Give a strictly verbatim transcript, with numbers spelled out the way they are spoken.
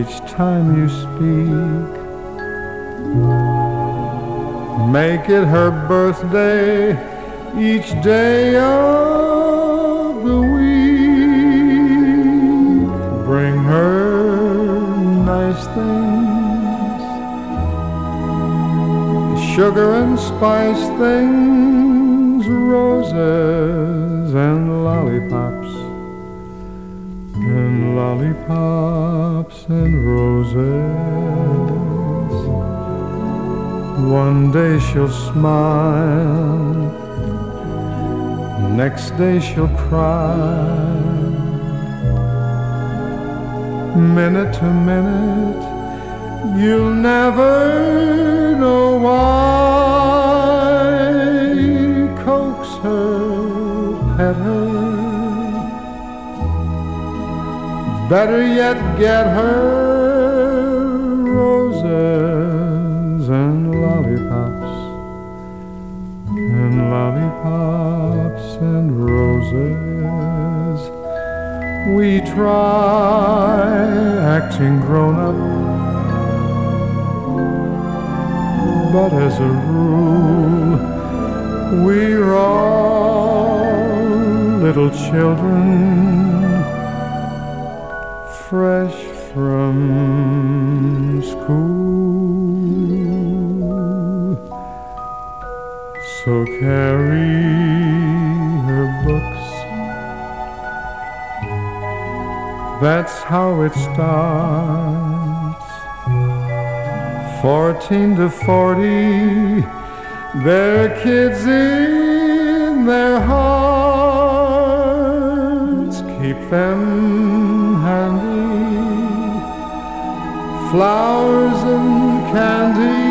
each time you speak. Make it her birthday each day of the week. Bring her nice things, sugar and spice things, roses and lollipops, and lollipops and roses. One day she'll smile, next day she'll cry. Minute to minute, you'll never know why. Coax her, pet her, better yet get her roses and lollipops, and lollipops and roses. We try acting grown-up, but as a rule we're all little children, fresh from school. So carry her books, that's how it starts. Fourteen to forty, they're kids in their hearts. Keep them handy, flowers and candy,